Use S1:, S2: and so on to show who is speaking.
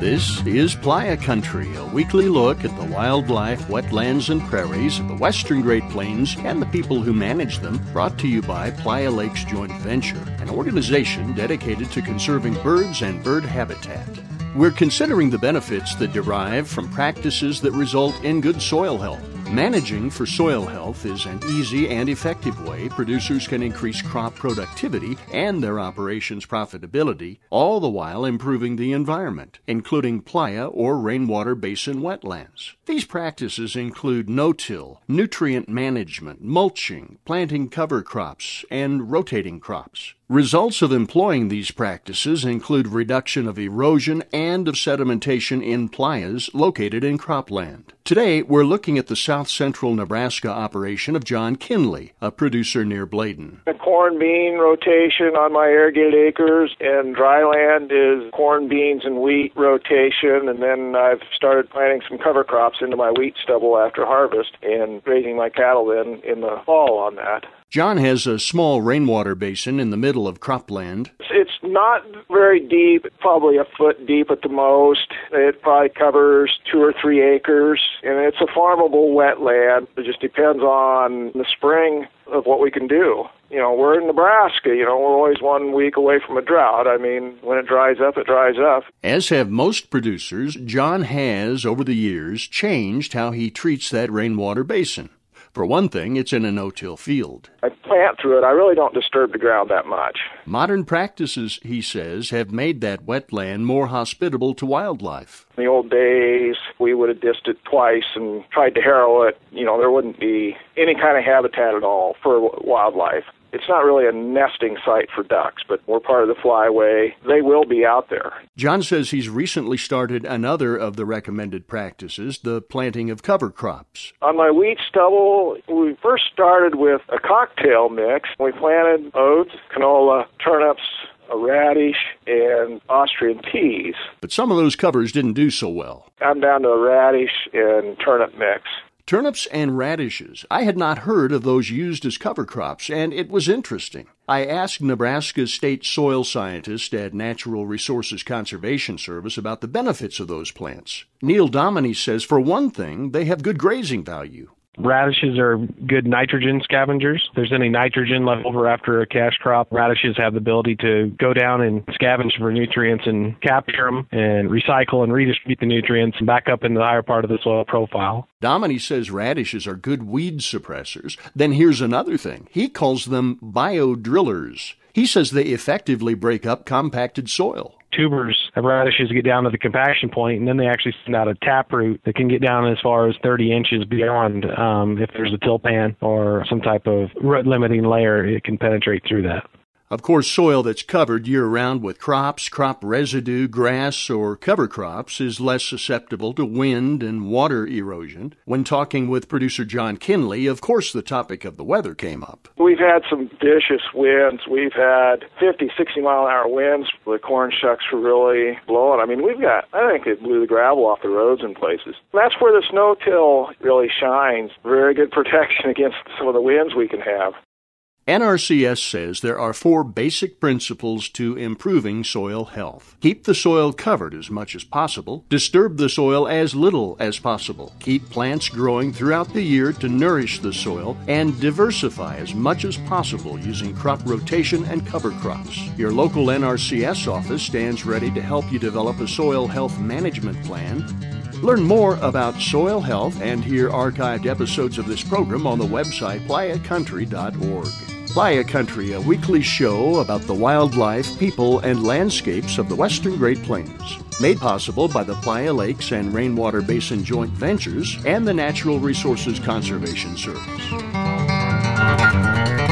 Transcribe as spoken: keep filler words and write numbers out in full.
S1: This is Playa Country, a weekly look at the wildlife, wetlands, and prairies of the western Great Plains and the people who manage them, brought to you by Playa Lakes Joint Venture, an organization dedicated to conserving birds and bird habitat. We're considering the benefits that derive from practices that result in good soil health. Managing for soil health is an easy and effective way producers can increase crop productivity and their operations' profitability, all the while improving the environment, including playa or rainwater basin wetlands. These practices include no-till, nutrient management, mulching, planting cover crops, and rotating crops. Results of employing these practices include reduction of erosion and of sedimentation in playas located in cropland. Today, we're looking at the south-central Nebraska operation of John Kinley, a producer near Bladen.
S2: A corn bean rotation on my irrigated acres, and dry land is corn, beans, and wheat rotation, and then I've started planting some cover crops into my wheat stubble after harvest and grazing my cattle then in the fall on that.
S1: John has a small rainwater basin in the middle of cropland.
S2: It's not very deep, probably a foot deep at the most. It probably covers two or three acres, and it's a farmable wetland. It just depends on the spring of what we can do. You know, we're in Nebraska, you know, we're always one week away from a drought. I mean, when it dries up, it dries up.
S1: As have most producers, John has, over the years, changed how he treats that rainwater basin. For one thing, it's in a no-till field.
S2: I plant through it. I really don't disturb the ground that much.
S1: Modern practices, he says, have made that wetland more hospitable to wildlife.
S2: In the old days, we would have dissed it twice and tried to harrow it. You know, there wouldn't be any kind of habitat at all for wildlife. It's not really a nesting site for ducks, but we're part of the flyway. They will be out there.
S1: John says he's recently started another of the recommended practices, the planting of cover crops.
S2: On my wheat stubble, we first started with a cocktail mix. We planted oats, canola, turnips, a radish, and Austrian peas.
S1: But some of those covers didn't do so well.
S2: I'm down to a radish and turnip mix.
S1: Turnips and radishes. I had not heard of those used as cover crops, and it was interesting. I asked Nebraska's state soil scientist at Natural Resources Conservation Service about the benefits of those plants. Neil Dominy says, for one thing, they have good grazing value.
S3: Radishes are good nitrogen scavengers. If there's any nitrogen left over after a cash crop, radishes have the ability to go down and scavenge for nutrients and capture them and recycle and redistribute the nutrients back up into the higher part of the soil profile.
S1: Dominy says radishes are good weed suppressors. Then here's another thing. He calls them biodrillers. He says they effectively break up compacted soil.
S3: Tubers of radishes get down to the compaction point, and then they actually send out a taproot that can get down as far as thirty inches beyond. Um, if there's a till pan or some type of root-limiting layer, it can penetrate through that.
S1: Of course, soil that's covered year-round with crops, crop residue, grass, or cover crops is less susceptible to wind and water erosion. When talking with producer John Kinley, of course the topic of the weather came up.
S2: We've had some vicious winds. We've had fifty, sixty mile an hour winds. The corn shucks were really blowing. I mean, we've got, I think it blew the gravel off the roads in places. That's where the snow-till really shines. Very good protection against some of the winds we can have.
S1: N R C S says there are four basic principles to improving soil health. Keep the soil covered as much as possible. Disturb the soil as little as possible. Keep plants growing throughout the year to nourish the soil. And diversify as much as possible using crop rotation and cover crops. Your local N R C S office stands ready to help you develop a soil health management plan. Learn more about soil health and hear archived episodes of this program on the website playa country dot org. Playa Country, a weekly show about the wildlife, people, and landscapes of the western Great Plains. Made possible by the Playa Lakes and Rainwater Basin Joint Ventures and the Natural Resources Conservation Service.